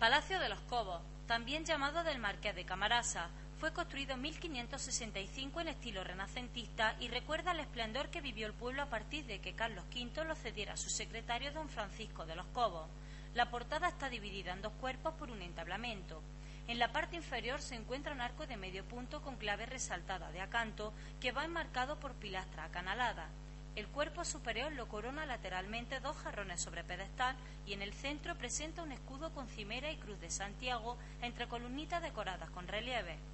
Palacio de los Cobos, también llamado del Marqués de Camarasa, fue construido en 1565 en estilo renacentista y recuerda el esplendor que vivió el pueblo a partir de que Carlos V lo cediera a su secretario don Francisco de los Cobos. La portada está dividida en dos cuerpos por un entablamento. En la parte inferior se encuentra un arco de medio punto con clave resaltada de acanto que va enmarcado por pilastras acanaladas. El cuerpo superior lo corona lateralmente dos jarrones sobre pedestal y en el centro presenta un escudo con cimera y cruz de Santiago entre columnitas decoradas con relieves.